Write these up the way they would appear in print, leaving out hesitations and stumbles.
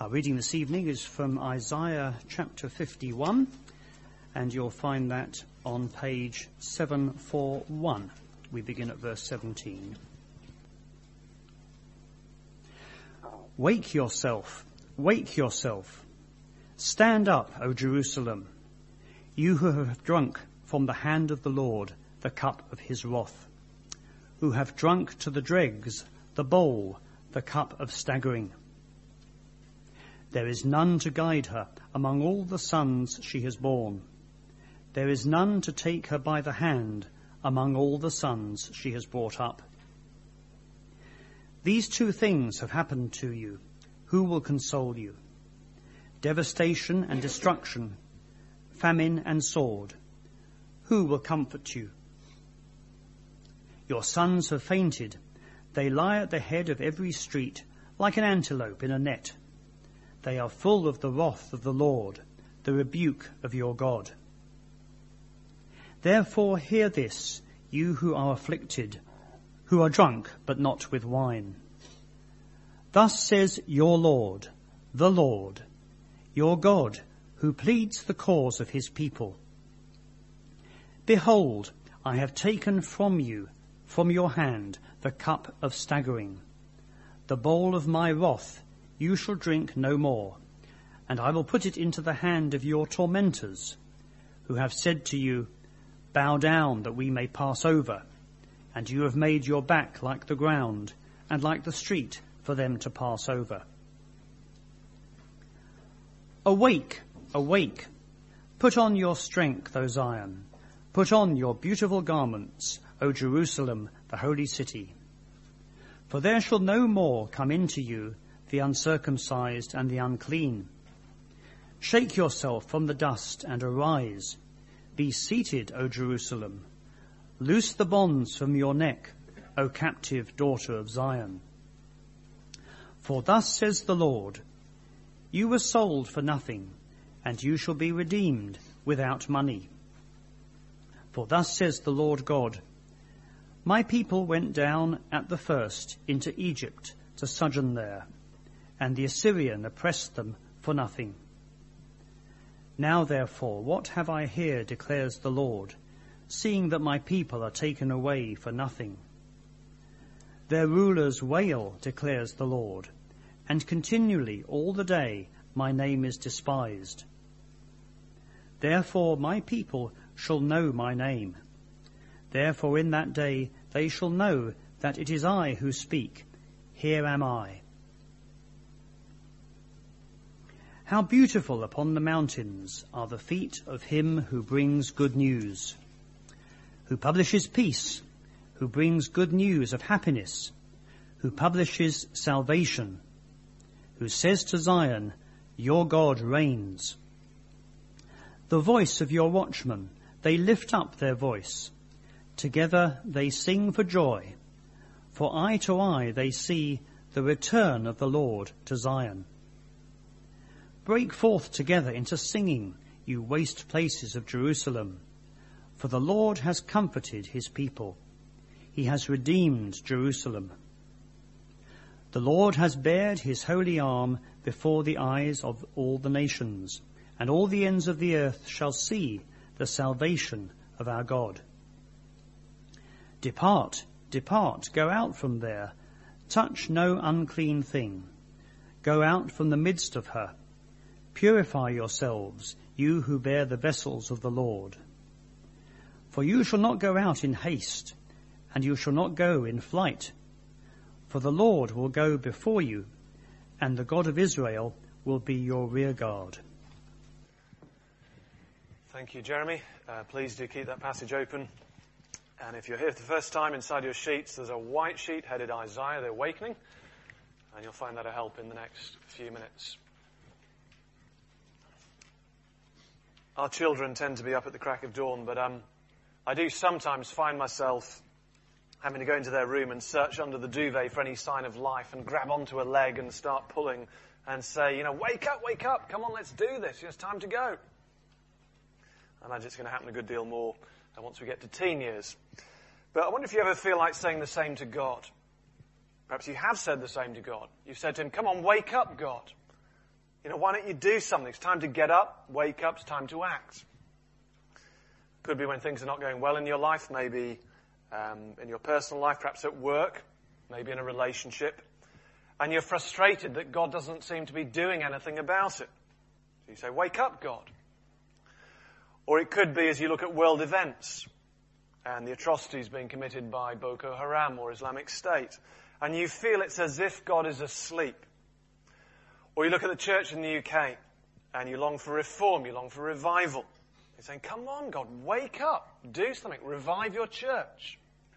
Our reading this evening is from Isaiah chapter 51, and you'll find that on page 741. We begin at verse 17. Wake yourself, wake yourself. Stand up, O Jerusalem, you who have drunk from the hand of the Lord the cup of his wrath, who have drunk to the dregs the bowl, the cup of staggering. There is none to guide her among all the sons she has borne. There is none to take her by the hand among all the sons she has brought up. These two things have happened to you. Who will console you? Devastation and destruction, famine and sword. Who will comfort you? Your sons have fainted. They lie at the head of every street like an antelope in a net. They are full of the wrath of the Lord, the rebuke of your God. Therefore hear this, you who are afflicted, who are drunk but not with wine. Thus says your Lord, the Lord, your God, who pleads the cause of his people. Behold, I have taken from you, from your hand, the cup of staggering. The bowl of my wrath you shall drink no more, and I will put it into the hand of your tormentors, who have said to you, bow down that we may pass over, and you have made your back like the ground, and like the street for them to pass over. Awake, awake, put on your strength, O Zion, put on your beautiful garments, O Jerusalem, the holy city. For there shall no more come into you the uncircumcised and the unclean. Shake yourself from the dust and arise. Be seated, O Jerusalem. Loose the bonds from your neck, O captive daughter of Zion. For thus says the Lord, you were sold for nothing, and you shall be redeemed without money. For thus says the Lord God, my people went down at the first into Egypt to sojourn there, and the Assyrian oppressed them for nothing. Now therefore, what have I here, declares the Lord, seeing that my people are taken away for nothing? Their rulers wail, declares the Lord, and continually all the day my name is despised. Therefore my people shall know my name. Therefore in that day they shall know that it is I who speak. Here am I. How beautiful upon the mountains are the feet of him who brings good news, who publishes peace, who brings good news of happiness, who publishes salvation, who says to Zion, your God reigns. The voice of your watchmen, they lift up their voice. Together they sing for joy. For eye to eye they see the return of the Lord to Zion. Break forth together into singing, you waste places of Jerusalem. For the Lord has comforted his people. He has redeemed Jerusalem. The Lord has bared his holy arm before the eyes of all the nations, and all the ends of the earth shall see the salvation of our God. Depart, depart, go out from there. Touch no unclean thing. Go out from the midst of her. Purify yourselves, you who bear the vessels of the Lord. For you shall not go out in haste, and you shall not go in flight. For the Lord will go before you, and the God of Israel will be your rear guard. Thank you, Jeremy. Please do keep that passage open. And if you're here for the first time, inside your sheets, there's a white sheet headed Isaiah, the Awakening. And you'll find that a help in the next few minutes. Our children tend to be up at the crack of dawn, but I do sometimes find myself having to go into their room and search under the duvet for any sign of life and grab onto a leg and start pulling and say, wake up, come on, let's do this, it's time to go. I imagine it's going to happen a good deal more once we get to teen years. But I wonder if you ever feel like saying the same to God. Perhaps you have said the same to God. You've said to him, come on, wake up, God. Why don't you do something? It's time to get up, wake up, it's time to act. Could be when things are not going well in your life, maybe in your personal life, perhaps at work, maybe in a relationship. And you're frustrated that God doesn't seem to be doing anything about it. So you say, wake up, God. Or it could be as you look at world events and the atrocities being committed by Boko Haram or Islamic State, and you feel it's as if God is asleep. Or you look at the church in the UK and you long for reform, you long for revival. You're saying, come on, God, wake up, do something, revive your church.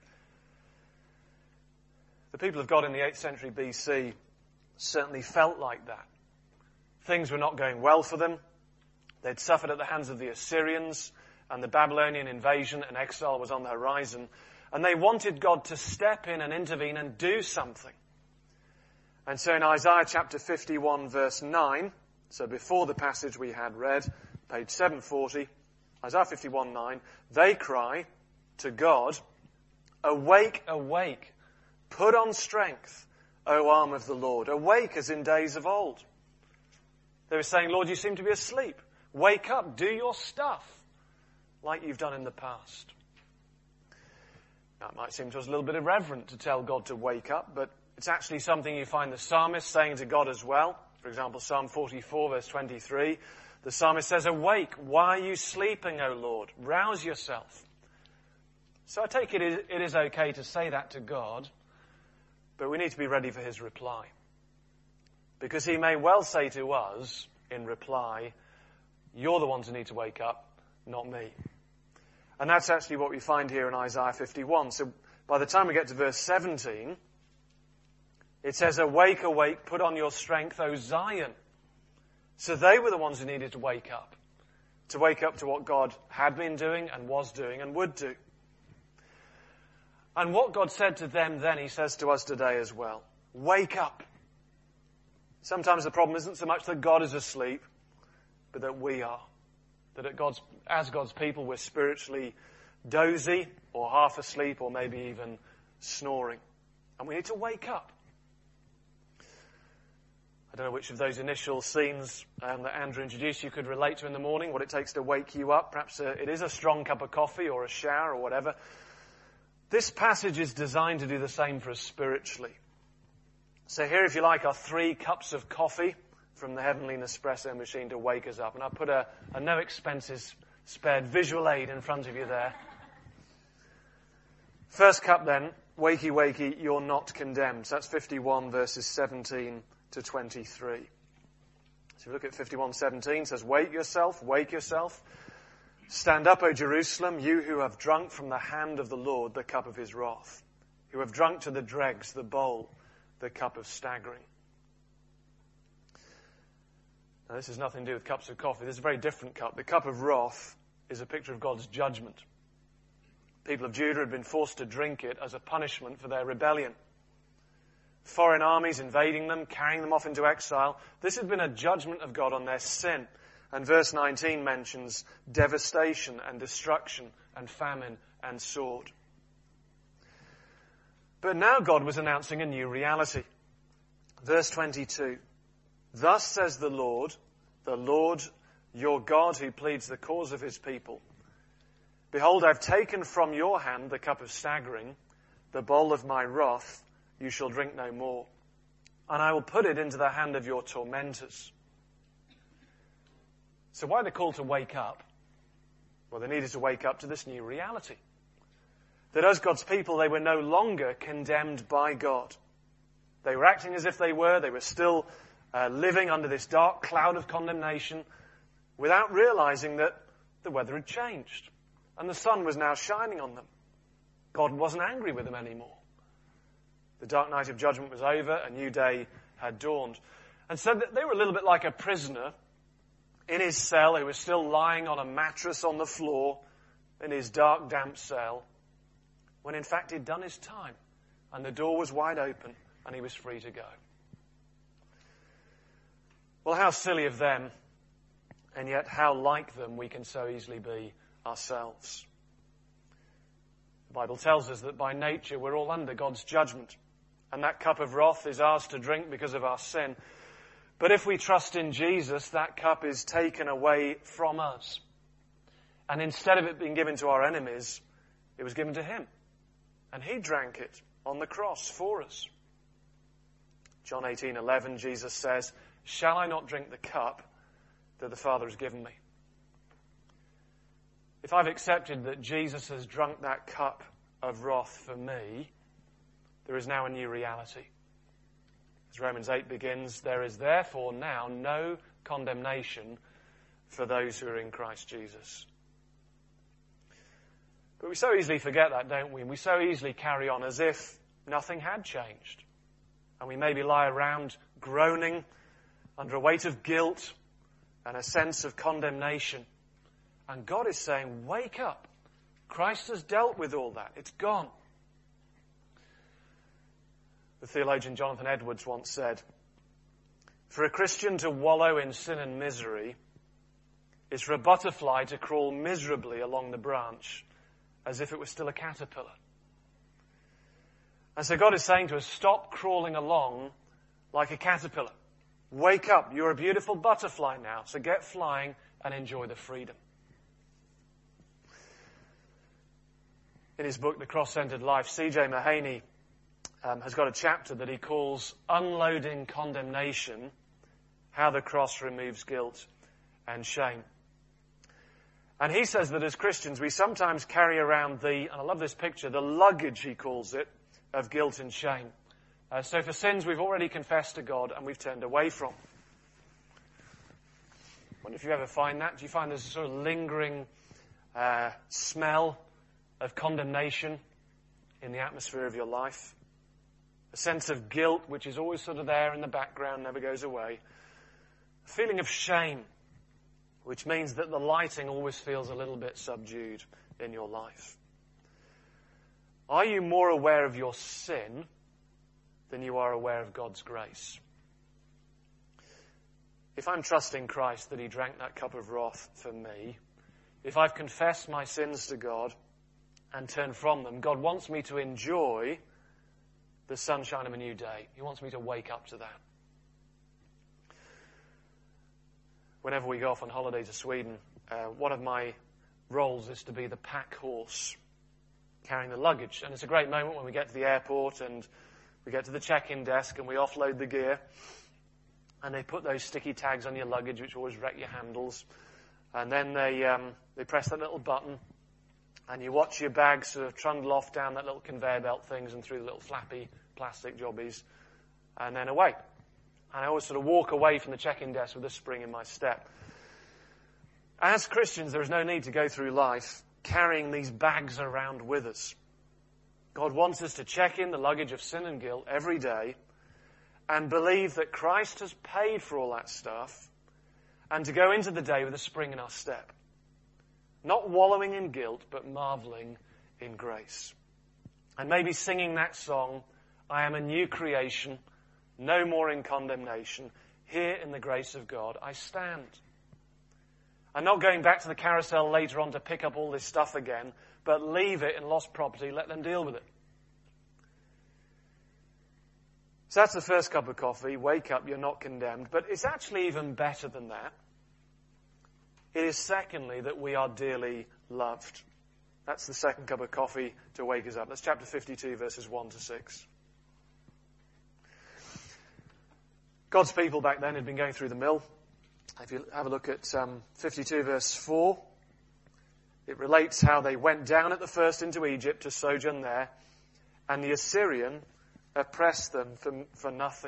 The people of God in the 8th century BC certainly felt like that. Things were not going well for them. They'd suffered at the hands of the Assyrians, and the Babylonian invasion and exile was on the horizon. And they wanted God to step in and intervene and do something. And so in Isaiah chapter 51 verse 9, so before the passage we had read, page 740, Isaiah 51:9, they cry to God, awake, awake, put on strength, O arm of the Lord. Awake as in days of old. They were saying, Lord, you seem to be asleep. Wake up, do your stuff, like you've done in the past. Now, it might seem to us a little bit irreverent to tell God to wake up, but it's actually something you find the psalmist saying to God as well. For example, Psalm 44, verse 23, the psalmist says, awake, why are you sleeping, O Lord? Rouse yourself. So I take it is okay to say that to God, but we need to be ready for his reply. Because he may well say to us in reply, you're the ones who need to wake up, not me. And that's actually what we find here in Isaiah 51. So by the time we get to verse 17, it says, awake, awake, put on your strength, O Zion. So they were the ones who needed to wake up to what God had been doing and was doing and would do. And what God said to them then, he says to us today as well. Wake up. Sometimes the problem isn't so much that God is asleep, but that we are. That as God's people, we're spiritually dozy or half asleep or maybe even snoring. And we need to wake up. I don't know which of those initial scenes that Andrew introduced you could relate to in the morning, what it takes to wake you up. Perhaps it is a strong cup of coffee or a shower or whatever. This passage is designed to do the same for us spiritually. So here, if you like, are 3 cups of coffee from the Heavenly Nespresso machine to wake us up. And I put a no expenses spared visual aid in front of you there. First cup then, wakey, wakey, you're not condemned. So that's 51 verses 17 to 23. So if you look at 51:17, it says, wake yourself. Stand up, O Jerusalem, you who have drunk from the hand of the Lord the cup of his wrath, who have drunk to the dregs the bowl, the cup of staggering. Now, this has nothing to do with cups of coffee. This is a very different cup. The cup of wrath is a picture of God's judgment. The people of Judah had been forced to drink it as a punishment for their rebellion. Foreign armies invading them, carrying them off into exile. This had been a judgment of God on their sin. And verse 19 mentions devastation and destruction and famine and sword. But now God was announcing a new reality. Verse 22. Thus says the Lord your God who pleads the cause of his people. Behold, I've taken from your hand the cup of staggering, the bowl of my wrath, you shall drink no more. And I will put it into the hand of your tormentors. So why the call to wake up? Well, they needed to wake up to this new reality. That as God's people, they were no longer condemned by God. They were acting as if they were. They were still living under this dark cloud of condemnation without realizing that the weather had changed and the sun was now shining on them. God wasn't angry with them anymore. The dark night of judgment was over. A new day had dawned. And so they were a little bit like a prisoner in his cell. He was still lying on a mattress on the floor in his dark, damp cell, when in fact he'd done his time and the door was wide open and he was free to go. Well, how silly of them, and yet how like them we can so easily be ourselves. The Bible tells us that by nature we're all under God's judgment, and that cup of wrath is ours to drink because of our sin. But if we trust in Jesus, that cup is taken away from us. And instead of it being given to our enemies, it was given to him. And he drank it on the cross for us. John 18:11, Jesus says, "Shall I not drink the cup that the Father has given me?" If I've accepted that Jesus has drunk that cup of wrath for me, there is now a new reality. As Romans 8 begins, there is therefore now no condemnation for those who are in Christ Jesus. But we so easily forget that, don't we? We so easily carry on as if nothing had changed. And we maybe lie around groaning under a weight of guilt and a sense of condemnation. And God is saying, wake up. Christ has dealt with all that. It's gone. The theologian Jonathan Edwards once said, "For a Christian to wallow in sin and misery is for a butterfly to crawl miserably along the branch as if it were still a caterpillar." And so God is saying to us, stop crawling along like a caterpillar. Wake up. You're a beautiful butterfly now, so get flying and enjoy the freedom. In his book, The Cross-Centered Life, C.J. Mahaney has got a chapter that he calls Unloading Condemnation, How the Cross Removes Guilt and Shame. And he says that as Christians, we sometimes carry around and I love this picture, the luggage, he calls it, of guilt and shame. So for sins we've already confessed to God and we've turned away from. I wonder if you ever find that. Do you find there's a sort of lingering smell of condemnation in the atmosphere of your life? A sense of guilt, which is always sort of there in the background, never goes away. A feeling of shame, which means that the lighting always feels a little bit subdued in your life. Are you more aware of your sin than you are aware of God's grace? If I'm trusting Christ that he drank that cup of wrath for me, if I've confessed my sins to God and turned from them, God wants me to enjoy the sunshine of a new day. He wants me to wake up to that. Whenever we go off on holiday to Sweden, one of my roles is to be the pack horse, carrying the luggage. And it's a great moment when we get to the airport and we get to the check-in desk and we offload the gear. And they put those sticky tags on your luggage, which always wreck your handles. And then they press that little button. And you watch your bags sort of trundle off down that little conveyor belt things and through the little flappy plastic jobbies. And then away. And I always sort of walk away from the check-in desk with a spring in my step. As Christians, there is no need to go through life carrying these bags around with us. God wants us to check in the luggage of sin and guilt every day and believe that Christ has paid for all that stuff and to go into the day with a spring in our step. Not wallowing in guilt, but marveling in grace. And maybe singing that song, I am a new creation, no more in condemnation. Here in the grace of God I stand. I'm not going back to the carousel later on to pick up all this stuff again, but leave it in lost property, let them deal with it. So that's the first cup of coffee. Wake up, you're not condemned. But it's actually even better than that. It is secondly that we are dearly loved. That's the second cup of coffee to wake us up. That's chapter 52, verses 1 to 6. God's people back then had been going through the mill. If you have a look at 52 verse 4, it relates how they went down at the first into Egypt to sojourn there, and the Assyrian oppressed them for nothing.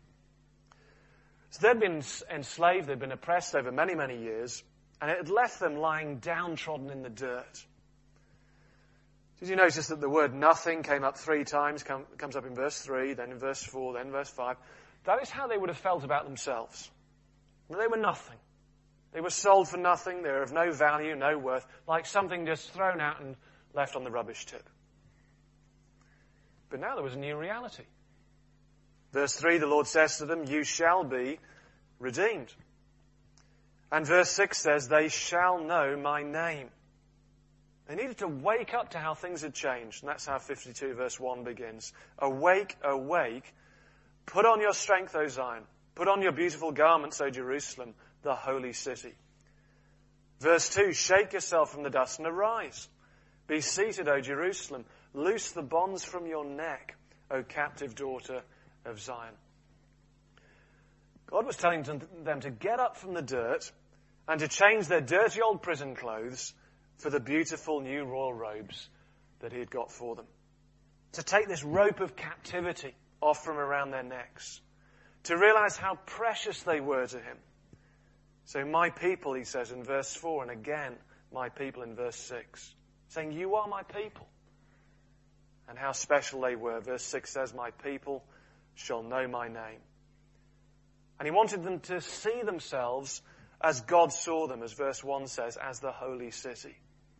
So they'd been enslaved, they'd been oppressed over many, many years, and it had left them lying downtrodden in the dirt. Did you notice that the word nothing came up 3 times, comes up in verse 3, then in verse 4, then verse 5. That is how they would have felt about themselves. They were nothing. They were sold for nothing. They were of no value, no worth, like something just thrown out and left on the rubbish tip. But now there was a new reality. Verse 3, the Lord says to them, you shall be redeemed. And verse 6 says, they shall know my name. They needed to wake up to how things had changed. And that's how 52 verse 1 begins. Awake, awake, put on your strength, O Zion. Put on your beautiful garments, O Jerusalem, the holy city. Verse 2, shake yourself from the dust and arise. Be seated, O Jerusalem. Loose the bonds from your neck, O captive daughter of Zion. God was telling them to get up from the dirt and to change their dirty old prison clothes for the beautiful new royal robes that he had got for them. To take this rope of captivity off from around their necks. To realize how precious they were to him. So my people, he says in verse 4, and again, my people in verse 6. Saying, you are my people. And how special they were. Verse 6 says, my people shall know my name. And he wanted them to see themselves as God saw them, as verse 1 says, as the holy city.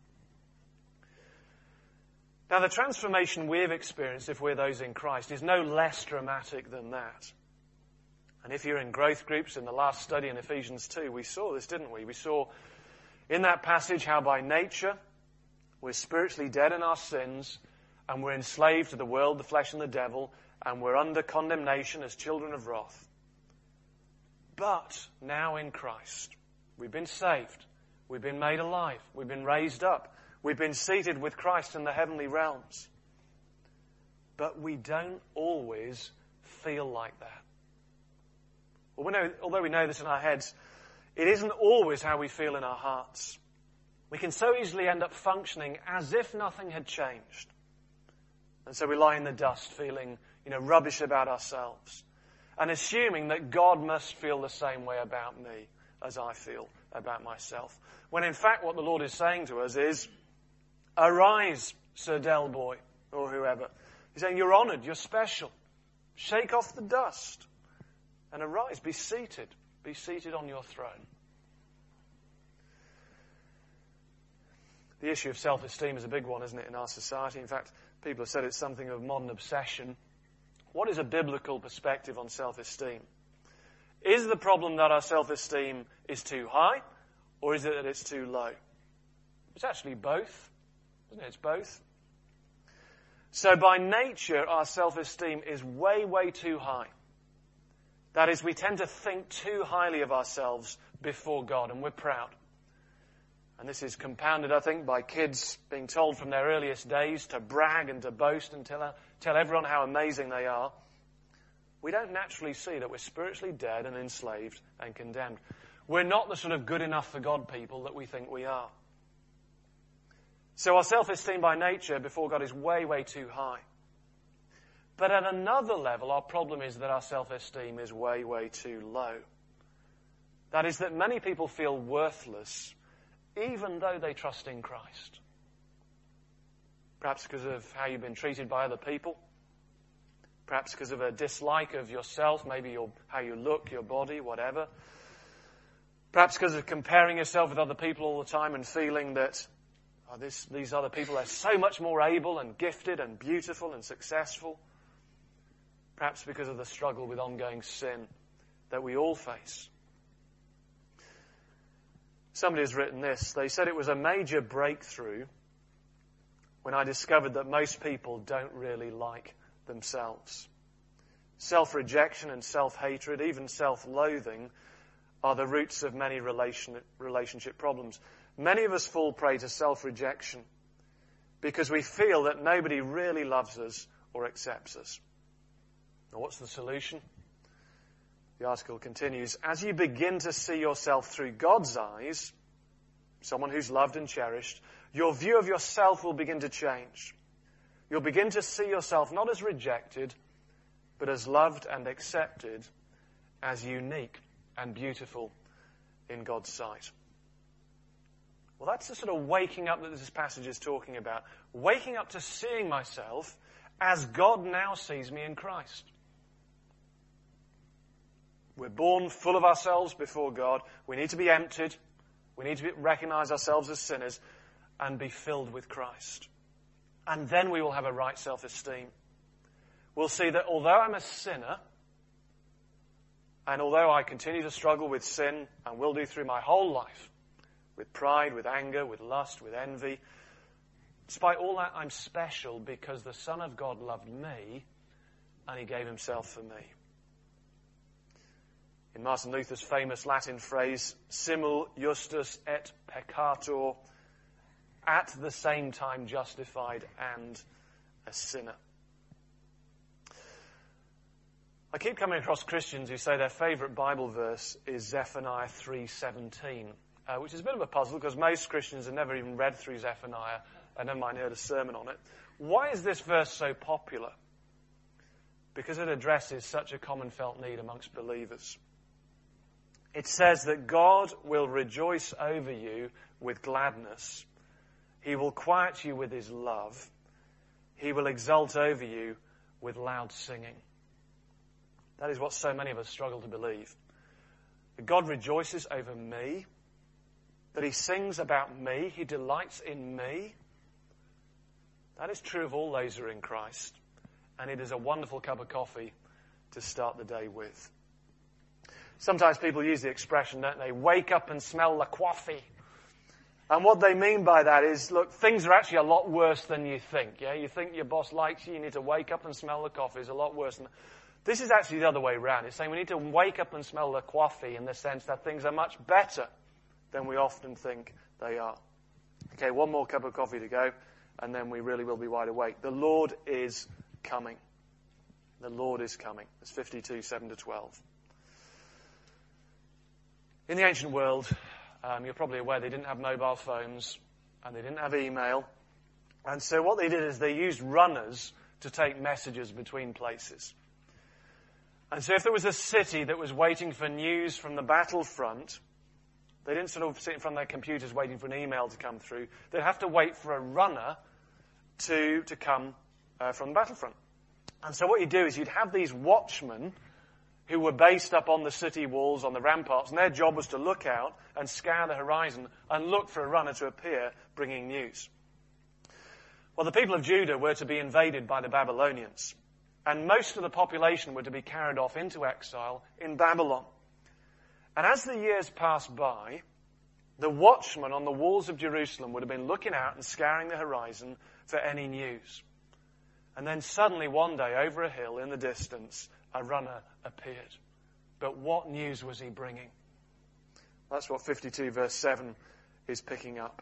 Now, the transformation we've experienced, if we're those in Christ, is no less dramatic than that. And if you're in growth groups in the last study in Ephesians 2, we saw this, didn't we? We saw in that passage how by nature we're spiritually dead in our sins and we're enslaved to the world, the flesh and the devil, and we're under condemnation as children of wrath. But now in Christ, we've been saved, we've been made alive, we've been raised up, we've been seated with Christ in the heavenly realms. But we don't always feel like that. Well, although we know this in our heads, it isn't always how we feel in our hearts. We can so easily end up functioning as if nothing had changed. And so we lie in the dust feeling, rubbish about ourselves. And assuming that God must feel the same way about me as I feel about myself. When in fact what the Lord is saying to us is, arise, Sir Del Boy, or whoever. He's saying, you're honoured, you're special. Shake off the dust and arise, be seated. Be seated on your throne. The issue of self-esteem is a big one, isn't it, in our society? In fact, people have said it's something of a modern obsession. What is a biblical perspective on self-esteem? Is the problem that our self-esteem is too high, or is it that it's too low? It's actually both, isn't it? It's both. So by nature, our self-esteem is way, way too high. That is, we tend to think too highly of ourselves before God, and we're proud. And this is compounded, I think, by kids being told from their earliest days to brag and to boast and tell everyone how amazing they are. We don't naturally see that we're spiritually dead and enslaved and condemned. We're not the sort of good enough for God people that we think we are. So our self-esteem by nature before God is way, way too high. But at another level, our problem is that our self-esteem is way, way too low. That is that many people feel worthless even though they trust in Christ. Perhaps because of how you've been treated by other people. Perhaps because of a dislike of yourself, maybe how you look, your body, whatever. Perhaps because of comparing yourself with other people all the time and feeling that these other people are so much more able and gifted and beautiful and successful. Perhaps because of the struggle with ongoing sin that we all face. Somebody has written this. They said it was a major breakthrough when I discovered that most people don't really like themselves. Self-rejection and self-hatred, even self-loathing, are the roots of many relationship problems. Many of us fall prey to self-rejection because we feel that nobody really loves us or accepts us. Now, what's the solution? The article continues, as you begin to see yourself through God's eyes, someone who's loved and cherished, your view of yourself will begin to change. You'll begin to see yourself not as rejected, but as loved and accepted, as unique and beautiful in God's sight. Well, that's the sort of waking up that this passage is talking about. Waking up to seeing myself as God now sees me in Christ. We're born full of ourselves before God. We need to be emptied. We need to recognize ourselves as sinners and be filled with Christ. And then we will have a right self-esteem. We'll see that although I'm a sinner, and although I continue to struggle with sin, and will do through my whole life, with pride, with anger, with lust, with envy, despite all that, I'm special because the Son of God loved me and he gave himself for me. In Martin Luther's famous Latin phrase, simul justus et peccator, at the same time justified and a sinner. I keep coming across Christians who say their favourite Bible verse is Zephaniah 3:17, which is a bit of a puzzle because most Christians have never even read through Zephaniah and never mind heard a sermon on it. Why is this verse so popular? Because it addresses such a common felt need amongst believers. It says that God will rejoice over you with gladness. He will quiet you with his love. He will exult over you with loud singing. That is what so many of us struggle to believe. That God rejoices over me, that he sings about me, he delights in me. That is true of all those who are in Christ. And it is a wonderful cup of coffee to start the day with. Sometimes people use the expression, don't they? Wake up and smell the coffee. And what they mean by that is, look, things are actually a lot worse than you think. Yeah, you think your boss likes you, you need to wake up and smell the coffee. It's a lot worse than that. This is actually the other way around. It's saying we need to wake up and smell the coffee in the sense that things are much better than we often think they are. Okay, one more cup of coffee to go, and then we really will be wide awake. The Lord is coming. The Lord is coming. It's 52:7-12. In the ancient world, you're probably aware they didn't have mobile phones and they didn't have email. And so what they did is they used runners to take messages between places. And so if there was a city that was waiting for news from the battlefront, they didn't sort of sit in front of their computers waiting for an email to come through. They'd have to wait for a runner to come from the battlefront. And so what you do is you'd have these watchmen who were based up on the city walls, on the ramparts, and their job was to look out and scour the horizon and look for a runner to appear bringing news. Well, the people of Judah were to be invaded by the Babylonians, and most of the population were to be carried off into exile in Babylon. And as the years passed by, the watchmen on the walls of Jerusalem would have been looking out and scouring the horizon for any news. And then suddenly one day, over a hill in the distance, a runner appeared. But what news was he bringing? That's what 52 verse 7 is picking up.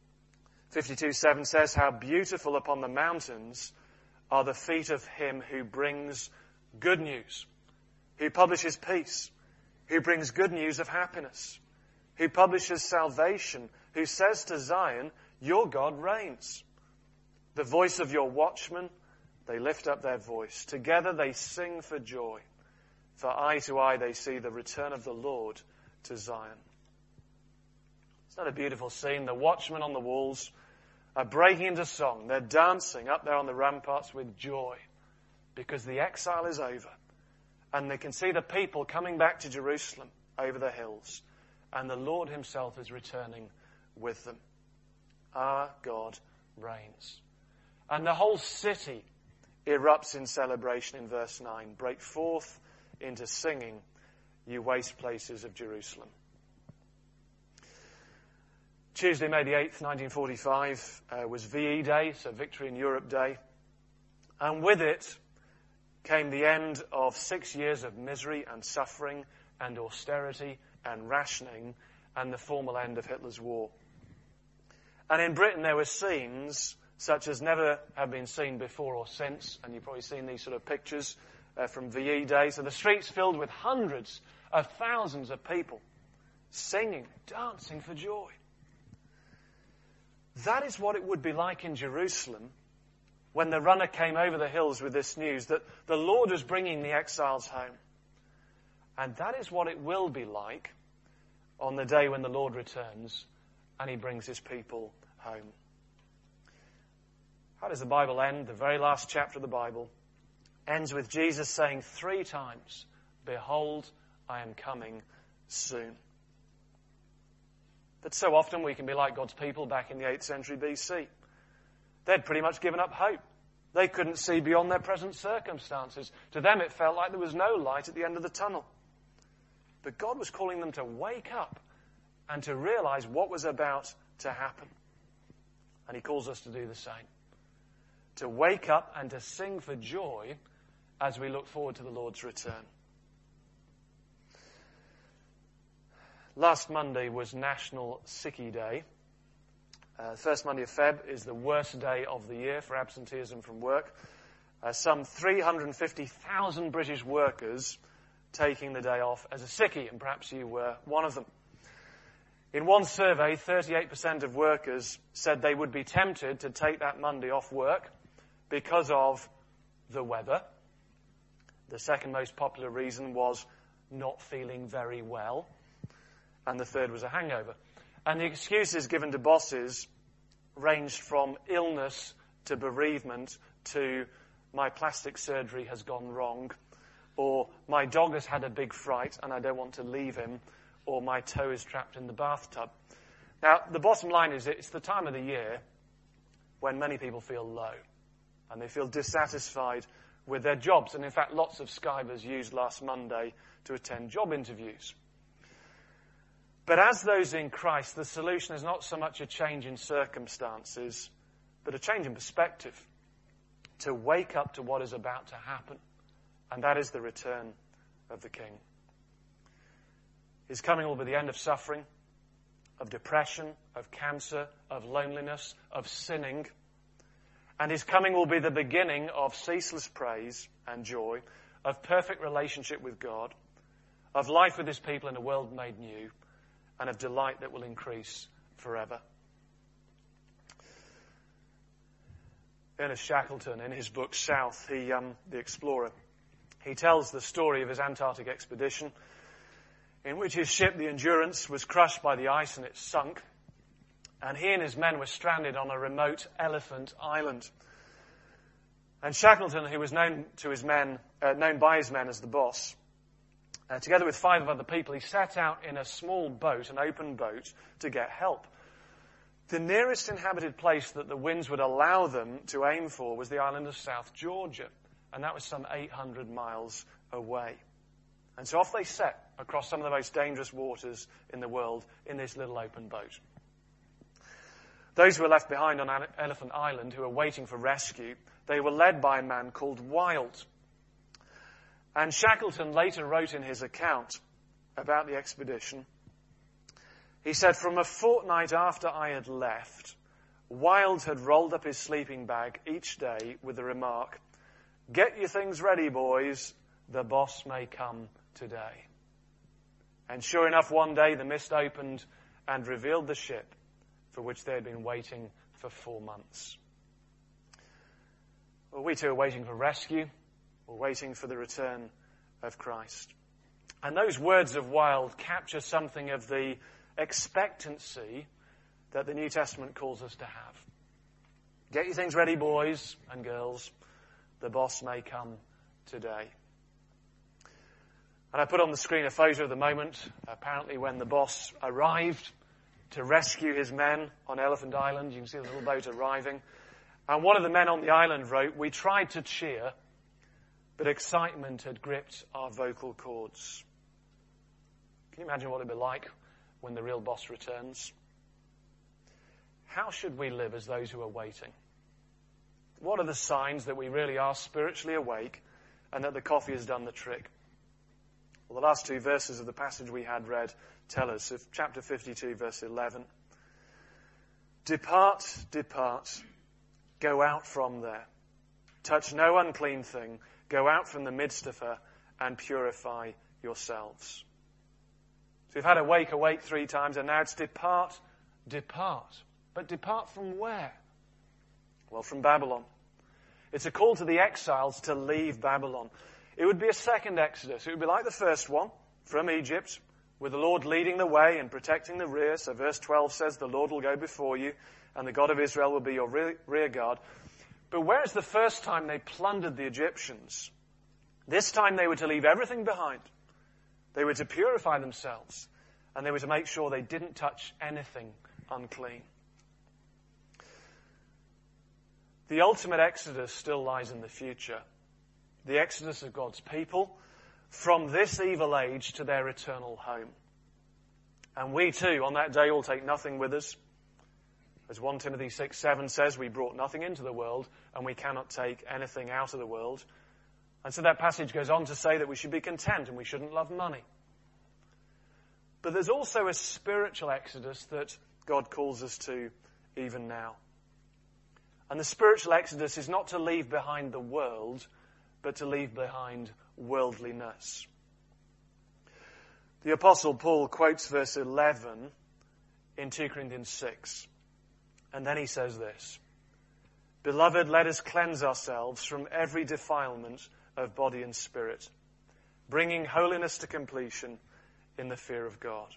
52:7 says, how beautiful upon the mountains are the feet of him who brings good news, who publishes peace, who brings good news of happiness, who publishes salvation, who says to Zion, your God reigns. The voice of your watchmen, they lift up their voice. Together they sing for joy. For eye to eye they see the return of the Lord to Zion. Isn't that a beautiful scene? The watchmen on the walls are breaking into song. They're dancing up there on the ramparts with joy because the exile is over. And they can see the people coming back to Jerusalem over the hills. And the Lord himself is returning with them. Our God reigns. And the whole city erupts in celebration in verse 9. Break forth into singing, you waste places of Jerusalem. Tuesday, May the 8th, 1945, was VE Day, so Victory in Europe Day. And with it came the end of 6 years of misery and suffering and austerity and rationing and the formal end of Hitler's war. And in Britain there were scenes such as never have been seen before or since, and you've probably seen these sort of pictures from VE Day. So the streets filled with hundreds of thousands of people singing, dancing for joy. That is what it would be like in Jerusalem when the runner came over the hills with this news that the Lord was bringing the exiles home. And that is what it will be like on the day when the Lord returns and he brings his people home. How does the Bible end? The very last chapter of the Bible ends with Jesus saying 3 times, behold, I am coming soon. But so often we can be like God's people back in the 8th century BC. They'd pretty much given up hope. They couldn't see beyond their present circumstances. To them it felt like there was no light at the end of the tunnel. But God was calling them to wake up and to realize what was about to happen. And he calls us to do the same. To wake up and to sing for joy as we look forward to the Lord's return. Last Monday was National Sickie Day. First Monday of Feb is the worst day of the year for absenteeism from work. Some 350,000 British workers taking the day off as a sickie, and perhaps you were one of them. In one survey, 38% of workers said they would be tempted to take that Monday off work because of the weather. The second most popular reason was not feeling very well. And the third was a hangover. And the excuses given to bosses ranged from illness to bereavement to my plastic surgery has gone wrong, or my dog has had a big fright and I don't want to leave him, or my toe is trapped in the bathtub. Now, the bottom line is it's the time of the year when many people feel low and they feel dissatisfied with their jobs. And in fact, lots of Skivers used last Monday to attend job interviews. But as those in Christ, the solution is not so much a change in circumstances, but a change in perspective. To wake up to what is about to happen, and that is the return of the King. His coming will be the end of suffering, of depression, of cancer, of loneliness, of sinning. And his coming will be the beginning of ceaseless praise and joy, of perfect relationship with God, of life with his people in a world made new, and of delight that will increase forever. Ernest Shackleton, in his book South, the explorer, he tells the story of his Antarctic expedition, in which his ship, the Endurance, was crushed by the ice and it sunk. And he and his men were stranded on a remote elephant island. And Shackleton, who was known by his men as the boss, together with 5 other people, he set out in a small boat, an open boat, to get help. The nearest inhabited place that the winds would allow them to aim for was the island of South Georgia, and that was some 800 miles away. And so off they set across some of the most dangerous waters in the world in this little open boat. Those who were left behind on Elephant Island, who were waiting for rescue, they were led by a man called Wild. And Shackleton later wrote in his account about the expedition, he said, "From a fortnight after I had left, Wild had rolled up his sleeping bag each day with the remark, 'Get your things ready, boys. The boss may come today.' And sure enough, one day the mist opened and revealed the ship for which they had been waiting for 4 months." Well, we too are waiting for rescue. We're waiting for the return of Christ. And those words of Wild capture something of the expectancy that the New Testament calls us to have. Get your things ready, boys and girls. The boss may come today. And I put on the screen a photo of the moment, apparently when the boss arrived to rescue his men on Elephant Island. You can see the little boat arriving. And one of the men on the island wrote, "We tried to cheer, but excitement had gripped our vocal cords." Can you imagine what it'd be like when the real boss returns? How should we live as those who are waiting? What are the signs that we really are spiritually awake and that the coffee has done the trick? Well, the last 2 verses of the passage we had read tell us, of chapter 52, verse 11. "Depart, depart, go out from there. Touch no unclean thing. Go out from the midst of her and purify yourselves." So we've had awake, awake 3 times, and now it's depart, depart. But depart from where? Well, from Babylon. It's a call to the exiles to leave Babylon. It would be a second Exodus. It would be like the first one, from Egypt, with the Lord leading the way and protecting the rear. So verse 12 says, "The Lord will go before you, and the God of Israel will be your rear guard." But whereas the first time they plundered the Egyptians, this time they were to leave everything behind. They were to purify themselves, and they were to make sure they didn't touch anything unclean. The ultimate exodus still lies in the future. The exodus of God's people from this evil age to their eternal home. And we too, on that day, will take nothing with us. As 1 Timothy 6:7 says, we brought nothing into the world, and we cannot take anything out of the world. And so that passage goes on to say that we should be content and we shouldn't love money. But there's also a spiritual exodus that God calls us to even now. And the spiritual exodus is not to leave behind the world, but to leave behind worldliness. The Apostle Paul quotes verse 11 in 2 Corinthians 6. And then he says this, "Beloved, let us cleanse ourselves from every defilement of body and spirit, bringing holiness to completion in the fear of God."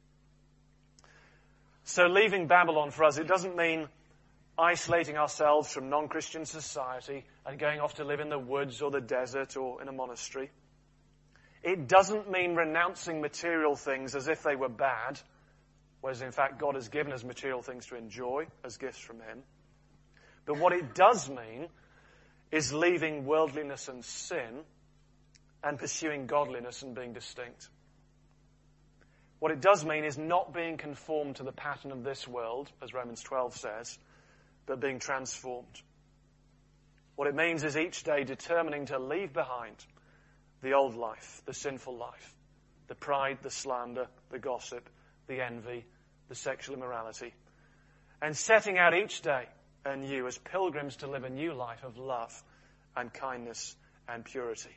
So leaving Babylon for us, it doesn't mean isolating ourselves from non-Christian society and going off to live in the woods or the desert or in a monastery. It doesn't mean renouncing material things as if they were bad, whereas in fact God has given us material things to enjoy as gifts from Him. But what it does mean is leaving worldliness and sin and pursuing godliness and being distinct. What it does mean is not being conformed to the pattern of this world, as Romans 12 says, but being transformed. What it means is each day determining to leave behind the old life, the sinful life, the pride, the slander, the gossip, the envy, the sexual immorality, and setting out each day anew as pilgrims to live a new life of love and kindness and purity.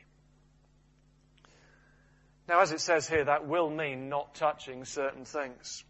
Now, as it says here, that will mean not touching certain things.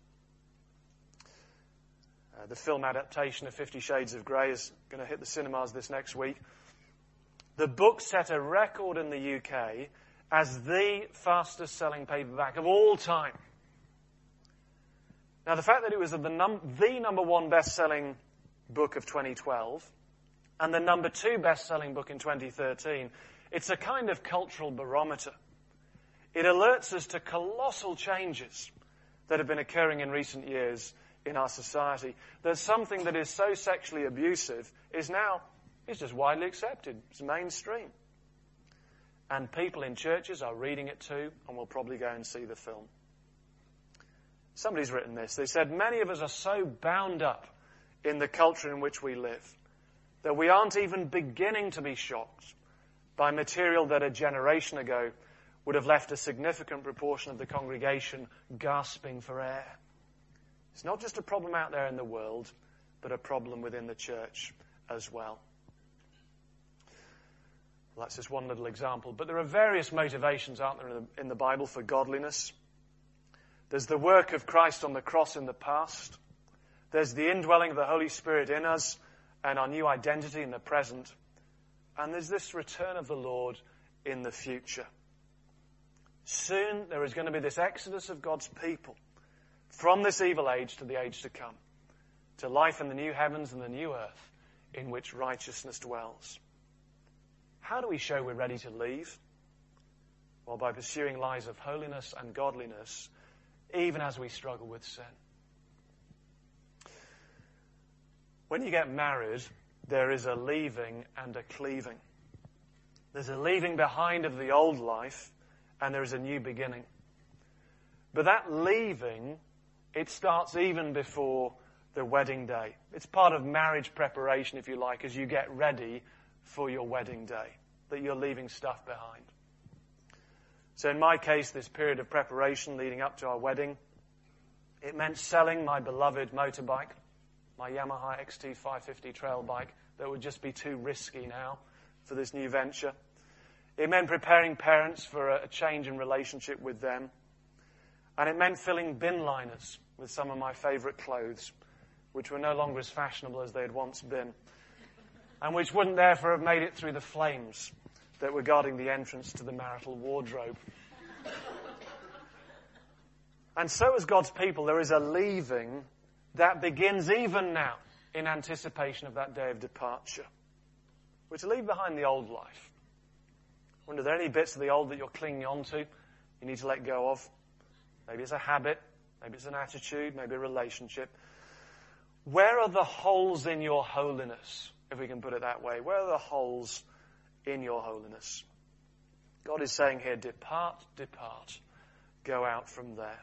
The film adaptation of 50 Shades of Grey is going to hit the cinemas this next week. The book set a record in the UK as the fastest selling paperback of all time. Now, the fact that it was the number one best-selling book of 2012 and the number 2 best-selling book in 2013, it's a kind of cultural barometer. It alerts us to colossal changes that have been occurring in recent years in our society. That something that is so sexually abusive is just widely accepted. It's mainstream. And people in churches are reading it too and will probably go and see the film. Somebody's written this. They said, "Many of us are so bound up in the culture in which we live that we aren't even beginning to be shocked by material that a generation ago would have left a significant proportion of the congregation gasping for air." It's not just a problem out there in the world, but a problem within the church as well. Well, that's just one little example. But there are various motivations, aren't there, in the Bible for godliness. There's the work of Christ on the cross in the past. There's the indwelling of the Holy Spirit in us and our new identity in the present. And there's this return of the Lord in the future. Soon there is going to be this exodus of God's people from this evil age to the age to come, to life in the new heavens and the new earth in which righteousness dwells. How do we show we're ready to leave? Well, by pursuing lives of holiness and godliness, even as we struggle with sin. When you get married, there is a leaving and a cleaving. There's a leaving behind of the old life, and there is a new beginning. But that leaving, it starts even before the wedding day. It's part of marriage preparation, if you like, as you get ready for your wedding day, that you're leaving stuff behind. So in my case, this period of preparation leading up to our wedding, it meant selling my beloved motorbike, my Yamaha XT550 trail bike, that would just be too risky now for this new venture. It meant preparing parents for a change in relationship with them. And it meant filling bin liners with some of my favourite clothes, which were no longer as fashionable as they had once been, and which wouldn't therefore have made it through the flames that were guarding the entrance to the marital wardrobe. And so as God's people, there is a leaving that begins even now in anticipation of that day of departure. We're to leave behind the old life. I wonder, are there any bits of the old that you're clinging on to, you need to let go of? Maybe it's a habit, maybe it's an attitude, maybe a relationship. Where are the holes in your holiness, if we can put it that way? Where are the holes in your holiness? God is saying here, depart, depart, go out from there.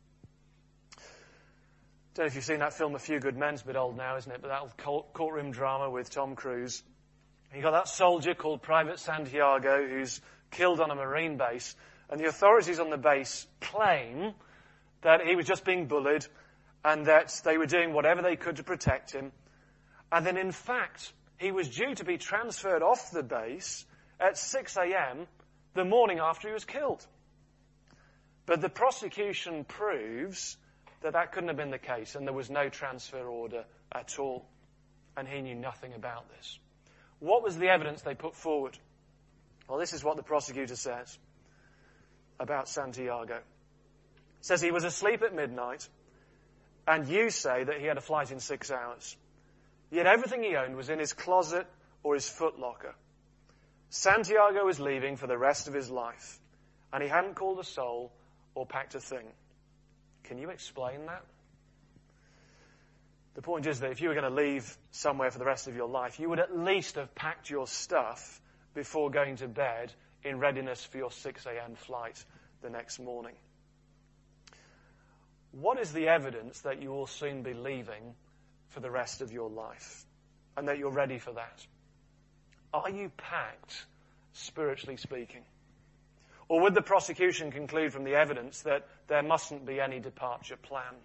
I don't know if you've seen that film A Few Good Men. It's a bit old now, isn't it? But that courtroom drama with Tom Cruise. You got that soldier called Private Santiago who's killed on a Marine base, and the authorities on the base claim that he was just being bullied and that they were doing whatever they could to protect him. And then, in fact, he was due to be transferred off the base at 6 a.m. the morning after he was killed. But the prosecution proves that that couldn't have been the case, and there was no transfer order at all. And he knew nothing about this. What was the evidence they put forward? Well, this is what the prosecutor says about Santiago. It says he was asleep at midnight, and you say that he had a flight in 6 hours. Yet everything he owned was in his closet or his footlocker. Santiago was leaving for the rest of his life, and he hadn't called a soul or packed a thing. Can you explain that? The point is that if you were going to leave somewhere for the rest of your life, you would at least have packed your stuff before going to bed in readiness for your 6 a.m. flight the next morning. What is the evidence that you will soon be leaving for the rest of your life and that you're ready for that? Are you packed, spiritually speaking? Or would the prosecution conclude from the evidence that there mustn't be any departure planned?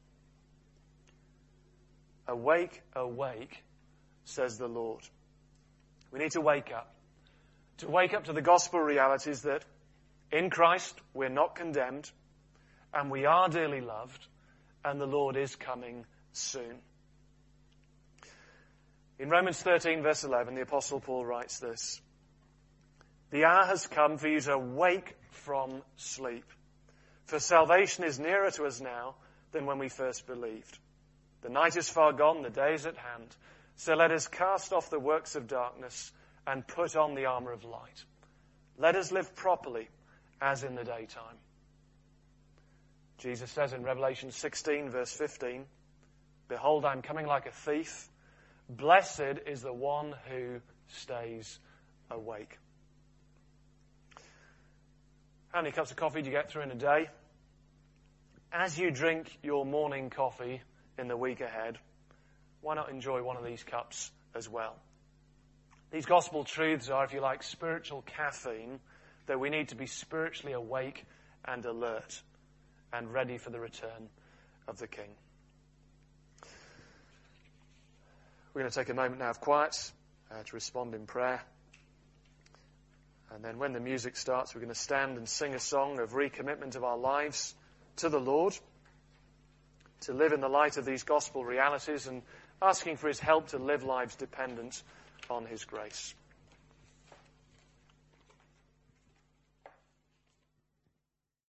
Awake, awake, says the Lord. We need to wake up. To wake up to the gospel realities that in Christ we're not condemned and we are dearly loved and the Lord is coming soon. In Romans 13 verse 11, the Apostle Paul writes this: "The hour has come for you to wake from sleep, for salvation is nearer to us now than when we first believed. The night is far gone, the day is at hand. So let us cast off the works of darkness and put on the armor of light. Let us live properly as in the daytime." Jesus says in Revelation 16 verse 15, "Behold, I am coming like a thief. Blessed is the one who stays awake." How many cups of coffee do you get through in a day? As you drink your morning coffee in the week ahead, why not enjoy one of these cups as well? These gospel truths are, if you like, spiritual caffeine that we need to be spiritually awake and alert and ready for the return of the King. We're going to take a moment now of quiet to respond in prayer. And then when the music starts, we're going to stand and sing a song of recommitment of our lives to the Lord, to live in the light of these gospel realities and asking for his help to live lives dependent on his grace.